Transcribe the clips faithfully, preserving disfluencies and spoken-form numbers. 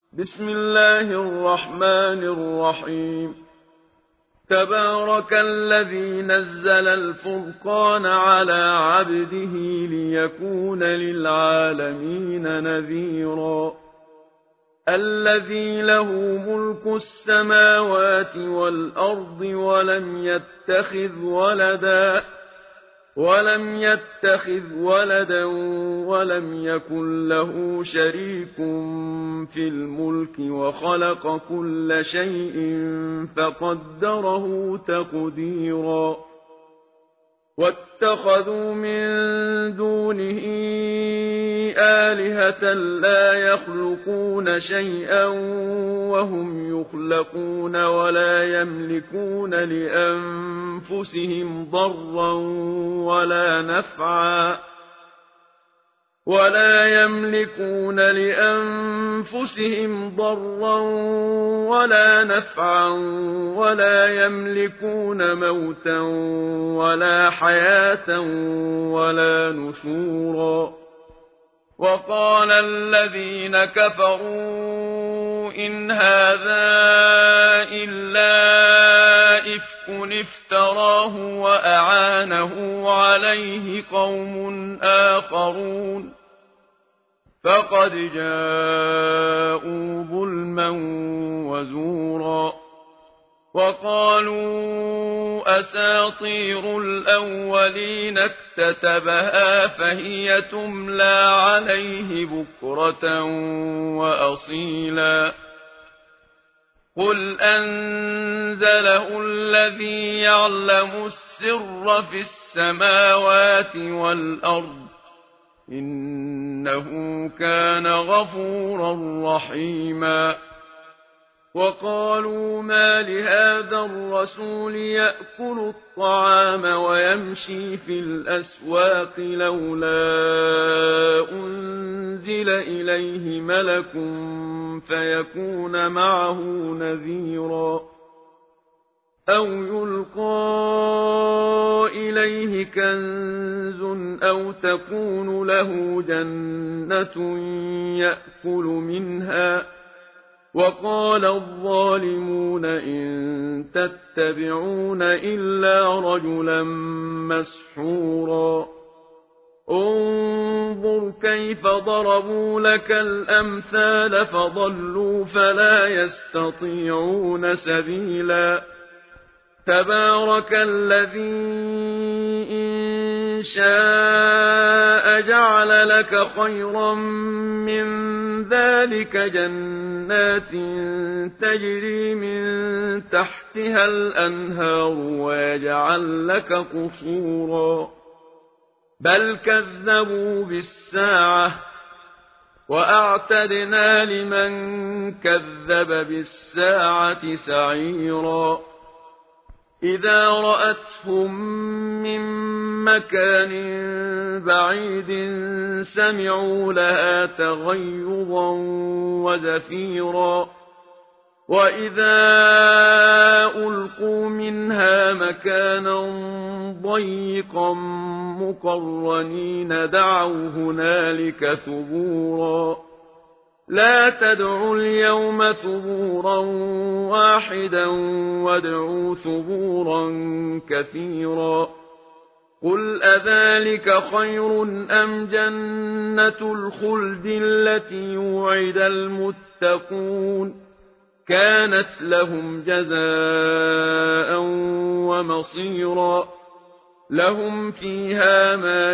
بسم الله الرحمن الرحيم. تبارك الذي نزل الفرقان على عبده ليكون للعالمين نذيرا. الذي له ملك السماوات والأرض ولم يتخذ ولدا ولم يتخذ ولدا ولم يكن له شريك في الملك وخلق كل شيء فقدره تقديرا. واتخذوا من دونه آلهة لا يخلقون شيئا وهم يخلقون ولا يملكون لأنفسهم ضرا ولا نفعا ولا يملكون لأنفسهم ضرا ولا نفعا ولا يملكون موتا ولا حياة ولا نشورا. وقال الذين كفروا إن هذا إلا إفك افتراه وأعانه عليه قوم آخرون فقد جاءوا ظلما وزورا. وقالوا أساطير الأولين اكتتبها فهي تملى عليه بكرة وأصيلا. قل أنزله الذي يعلم السر في السماوات والأرض إنه كان غفورا رحيما. وقالوا ما لهذا الرسول يأكل الطعام ويمشي في الأسواق لولا أنزل إليه ملك فيكون معه نذيرا أو يلقى إليه كنز أو تكون له جنة يأكل منها. وقال الظالمون إن تتبعون إلا رجلا مسحورا. انظر كيف ضربوا لك الأمثال فضلوا فلا يستطيعون سبيلا. تبارك الذي إن شاء جعل لك خيرا من ذلك جنات تجري من تحتها الأنهار ويجعل لك قصورا. بل كذبوا بالساعة وأعتدنا لمن كذب بالساعة سعيرا. إذا رأتهم من مكان بعيد سمعوا لها تغيظا وزفيرا. وإذا ألقوا منها مكانا ضيقا مقرنين دعوا هنالك ثبورا. لا تدعوا اليوم ثبورا واحدا وادعوا ثبورا كثيرا. قل أذلك خير أم جنة الخلد التي وعد المتقون كانت لهم جزاء ومصيرا. لهم فيها ما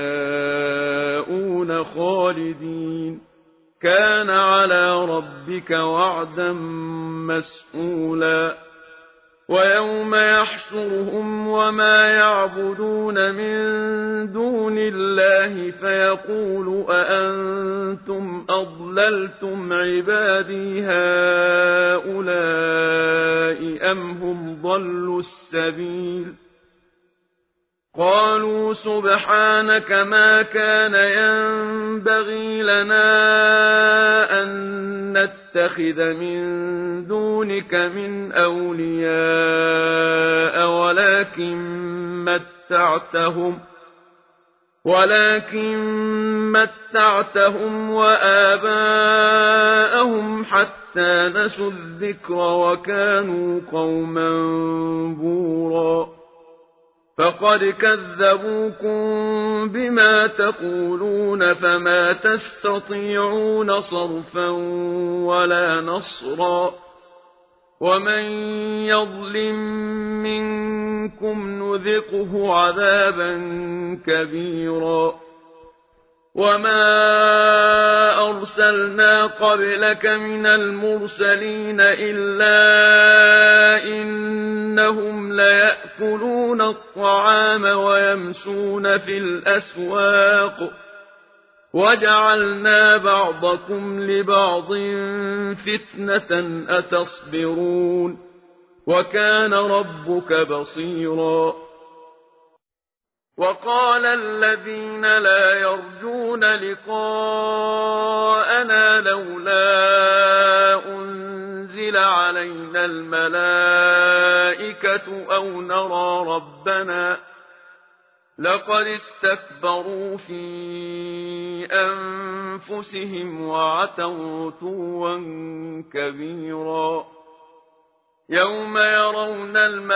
يشاءون خالدين كان على ربك وعدا مسئولا. ويوم يحشرهم وما يعبدون من دون الله فيقول أأنتم أضللتم عبادي هؤلاء أم هم ضلوا السبيل. قالوا سبحانك ما كان ينبغي لنا أن نتخذ من دونك من أولياء ولكن متعتهم ولكن متعتهم وآباءهم حتى نسوا الذكر وكانوا قوما بورا فقد كذبوكم بما تقولون فما تستطيعون صرفا ولا نصرا ومن يظلم منكم نذقه عذابا كبيرا وما أرسلنا قبلك من المرسلين إلا إنهم ليأكلون الطعام ويمشون في الأسواق وجعلنا بعضكم لبعض فتنة أتصبرون وكان ربك بصيرا وقال الذين لا يرجون لقاءنا لولا أنزل علينا الملائكة أو نرى ربنا لقد استكبروا في أنفسهم وعتوا عتوا كبيرا يوم يرون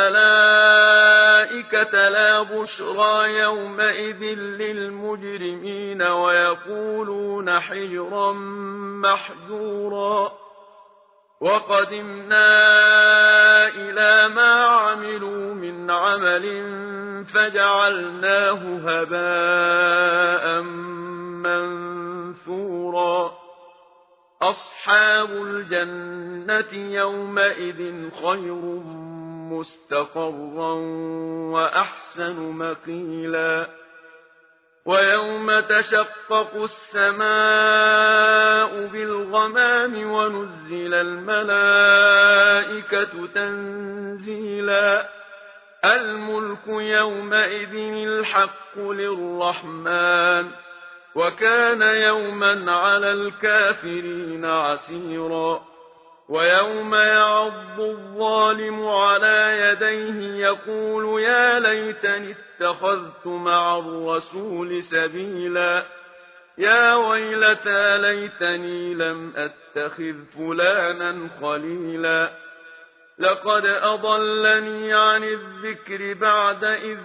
الملائكة لا بشرى يومئذ للمجرمين ويقولون حجرا محجورا وقدمنا إلى ما عملوا من عمل فجعلناه هباء منثورا أصحاب الجنة يومئذ خير مستقرا وأحسن مقيلا ويوم تشقق السماء بالغمام ونزل الملائكة تنزيلا الملك يومئذ الحق للرحمن وكان يوما على الكافرين عسيرا ويوم يعض الظالم على يديه يقول يا ليتني اتخذت مع الرسول سبيلا يا ويلتى ليتني لم أتخذ فلانا خليلا لقد أضلني عن الذكر بعد إذ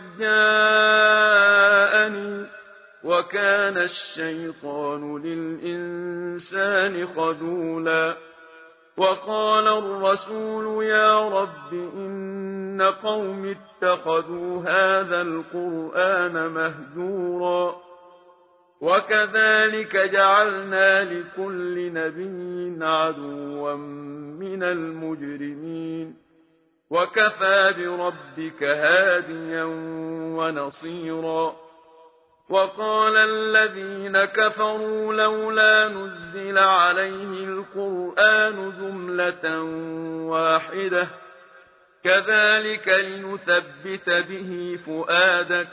جاءني وكان الشيطان للإنسان خذولا وقال الرسول يا رب إن قوم اتخذوا هذا القرآن مهجورا وكذلك جعلنا لكل نبي عدوا من المجرمين وكفى بربك هاديا ونصيرا وقال الذين كفروا لولا نزل عليه القرآن جملة واحدة كذلك لنثبت به فؤادك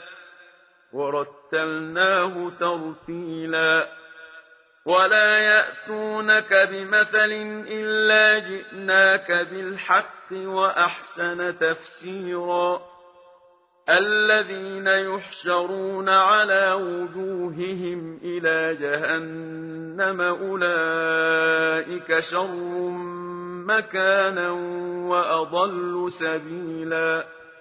ورتلناه ترتيلا ولا يأتونك بمثل إلا جئناك بالحق وأحسن تفسيرا الذين يحشرون على وجوههم إلى جهنم أولئك شر مكانا وأضل سبيلا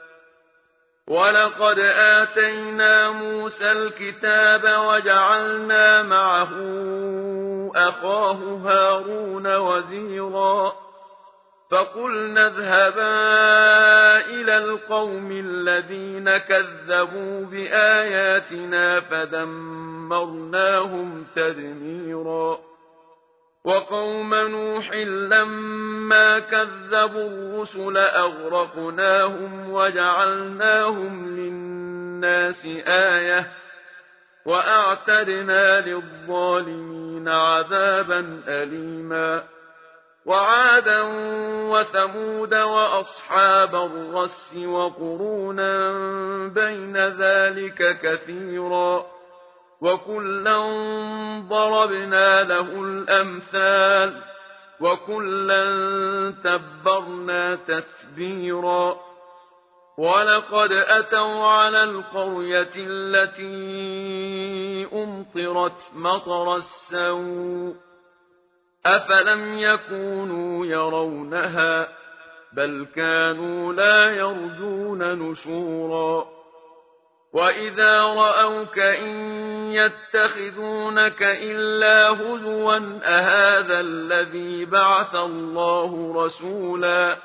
ولقد آتينا موسى الكتاب وجعلنا معه أخاه هارون وزيرا فقلنا اذهبا إلى القوم الذين كذبوا بآياتنا فدمرناهم تدميرا وقوم نوح لما كذبوا الرسل أغرقناهم وجعلناهم للناس آية وأعتدنا للظالمين عذابا أليما وعادا وثمود وأصحاب الرس وقرونا بين ذلك كثيرا وكلا ضربنا له الأمثال وكلا تبرنا تتبيرا ولقد أتوا على القرية التي أمطرت مطر السوء أفلم يكونوا يرونها بل كانوا لا يرجون نشورا وإذا رأوك إن يتخذونك إلا هزوا أهذا الذي بعث الله رسولا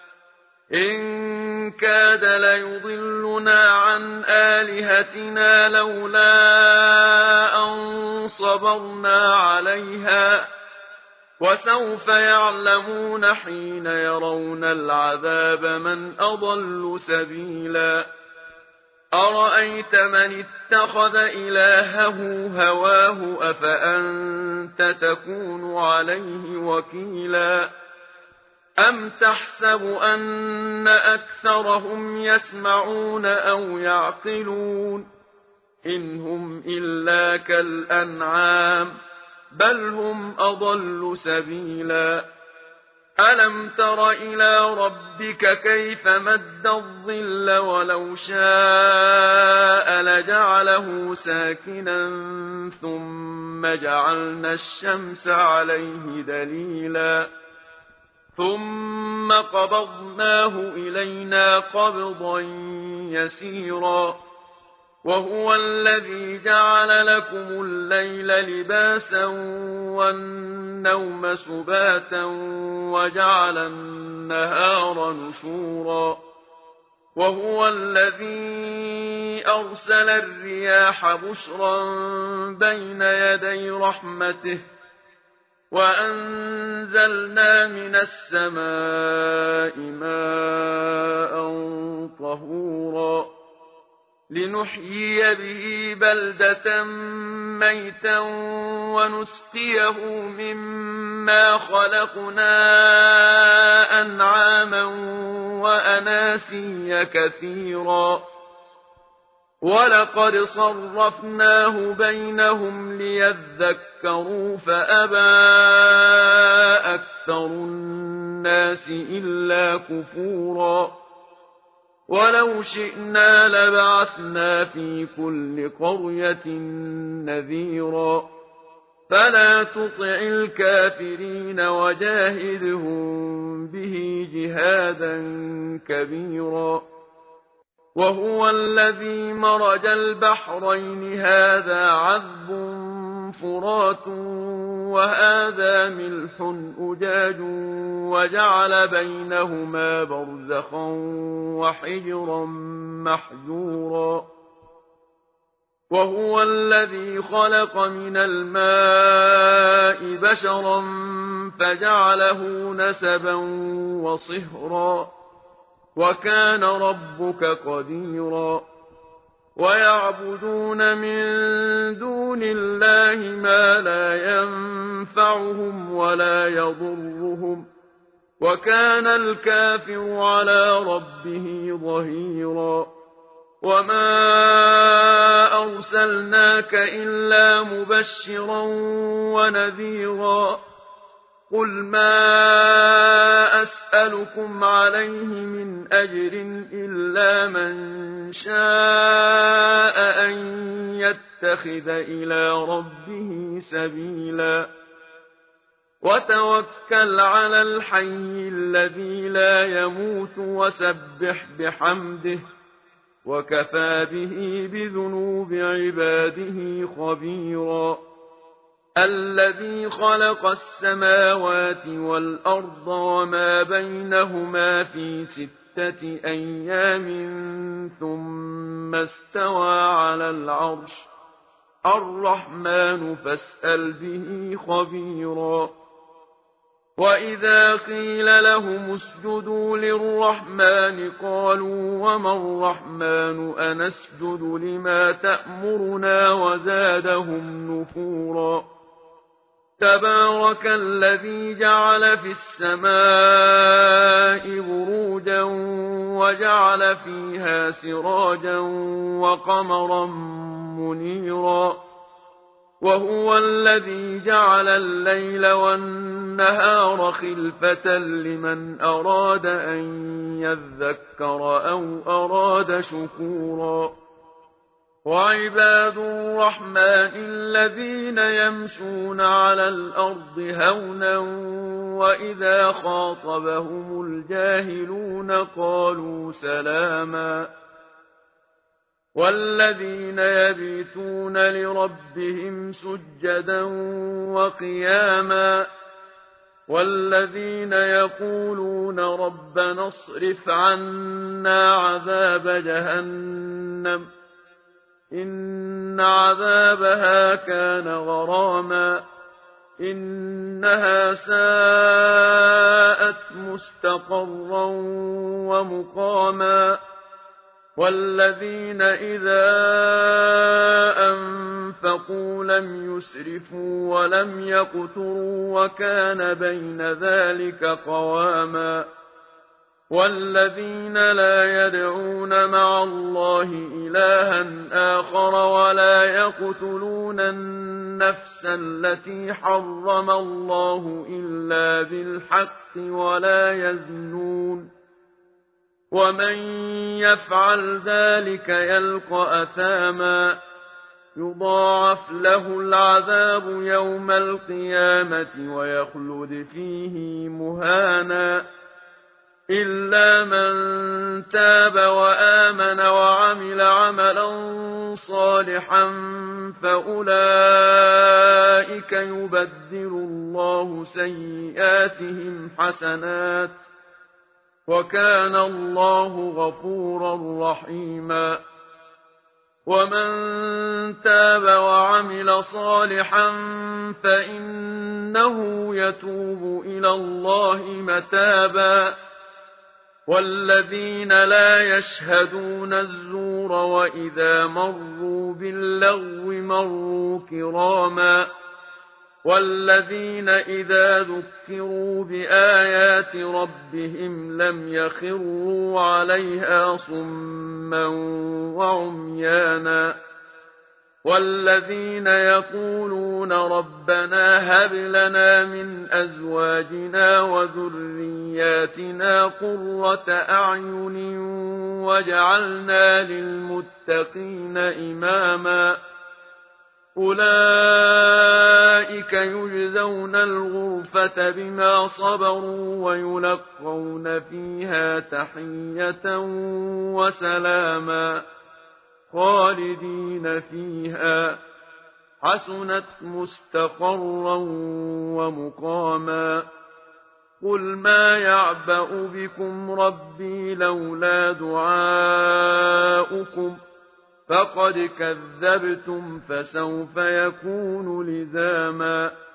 إن كاد ليضلنا عن آلهتنا لولا أن صبرنا عليها وسوف يعلمون حين يرون العذاب من أضل سبيلا أرأيت من اتخذ إلهه هواه أفأنت تكون عليه وكيلا أم تحسب أن أكثرهم يسمعون أو يعقلون إن هم إلا كالأنعام بل هم أضل سبيلا ألم تر إلى ربك كيف مد الظل ولو شاء لجعله ساكنا ثم جعلنا الشمس عليه دليلا ثم قبضناه إلينا قبضا يسيرا وهو الذي جعل لكم الليل لباسا والنوم سباتا وجعل النهار نشورا وهو الذي أرسل الرياح بشرا بين يدي رحمته وأنزلنا من السماء ماء طهورا لنحيي به بلدة ميتا ونسقيه مما خلقنا أنعاما وأناسيا كثيرا ولقد صرفناه بينهم ليذكروا فأبى أكثر الناس إلا كفورا ولو شئنا لبعثنا في كل قرية نذيرا فلا تطع الكافرين وجاهدهم به جهادا كبيرا وهو الذي مرج البحرين هذا عذب فرات وهذا ملح أجاج وجعل بينهما برزخا وحجرا محجورا وهو الذي خلق من الماء بشرا فجعله نسبا وصهرا وكان ربك قديرا ويعبدون من دون الله ما لا ينفعهم ولا يضرهم وكان الكافر على ربه ظهيرا وما أرسلناك إلا مبشرا ونذيرا قل ما أسألكم عليه من أجر إلا من شاء أن يتخذ إلى ربه سبيلا وتوكل على الحي الذي لا يموت وسبح بحمده وكفى به بذنوب عباده خبيرا الذي خلق السماوات والأرض وما بينهما في ستة أيام ثم استوى على العرش الرحمن فاسأل به خبيرا وإذا قيل لهم اسجدوا للرحمن قالوا وما الرحمن أنسجد لما تأمرنا وزادهم نفورا تبارك الذي جعل في السماء بروجا وجعل فيها سراجا وقمرا منيرا وهو الذي جعل الليل والنهار خلفة لمن أراد أن يذكر أو أراد شكورا وعباد الرحمن الذين يمشون على الأرض هونا وإذا خاطبهم الجاهلون قالوا سلاما والذين يبيتون لربهم سجدا وقياما والذين يقولون ربنا اصرف عنا عذاب جهنم إن عذابها كان غراما إنها ساءت مستقرا ومقاما والذين إذا أنفقوا لم يسرفوا ولم يقتروا وكان بين ذلك قواما والذين لا يدعون مع الله إلها آخر ولا يقتلون النفس التي حرم الله إلا بالحق ولا يزنون ومن يفعل ذلك يلقى أثاما يضاعف له العذاب يوم القيامة ويخلد فيه مهانا إلا من تاب وآمن وعمل عملا صالحا فأولئك يبدل الله سيئاتهم حسنات وكان الله غفورا رحيما ومن تاب وعمل صالحا فإنه يتوب إلى الله متابا والذين لا يشهدون الزور وإذا مروا باللغو مروا كراما والذين إذا ذكروا بآيات ربهم لم يخروا عليها صما وعميانا والذين يقولون ربنا هب لنا من أزواجنا وذرياتنا قرة أعين واجعلنا للمتقين إماما أولئك يجزون الغرفة بما صبروا ويلقون فيها تحية وسلاما خالدين فيها حسنت مستقرا ومقاما قل ما يعبأ بكم ربي لولا دعاؤكم فقد كذبتم فسوف يكون لزاما